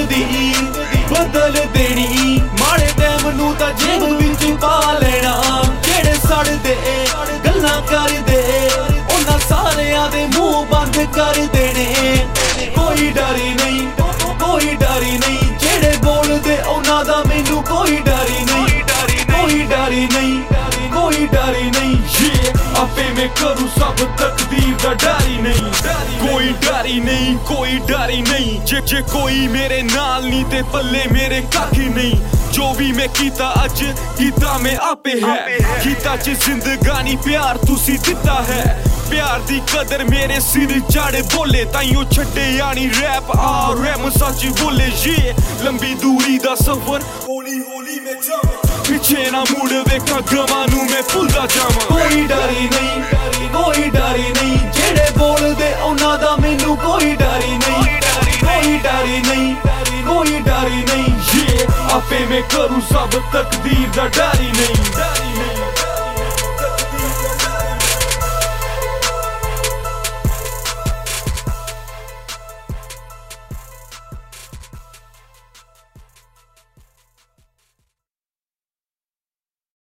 दी बदल देनी माड़े टैम नूं तां जेब विच पा लेना जेड़े सड़दे गल्लां करदे उन्हां सारियां दे मूंह बंद कर देने कोई डर नहीं कोई डर नहीं जेड़े बोलदे उन्हां दा मैनूं कोई डर नहीं कोई डर नहीं कोई डर नहीं ये आपे मैं करूं सब तकदीर दा डर नहीं कोई डर नहीं कोई डर नहीं जे कोई मेरे नाल नहीं ते पल्ले मेरे कख नहीं जो भी मैं कीता अज कीता मैं आपे है कीता च जिंदगानी प्यार तुसी दिता है प्यार दी कदर मेरे सिर चढ़ बोले ताइयों छड्डे यानी रैप आ रैम सच बोले ये लंबी दूरी दा सफर हौली हौली मैं जावां पिछे ना मुड़ वेखा गवां नूं मैं भुलदा जावां कोई डर नहीं जेड़े बोलदे उन्हां दा मैनूं कोई डर नहीं कोई डर नहीं ये आपे मैं करूं सब तकदीर दा डर नहीं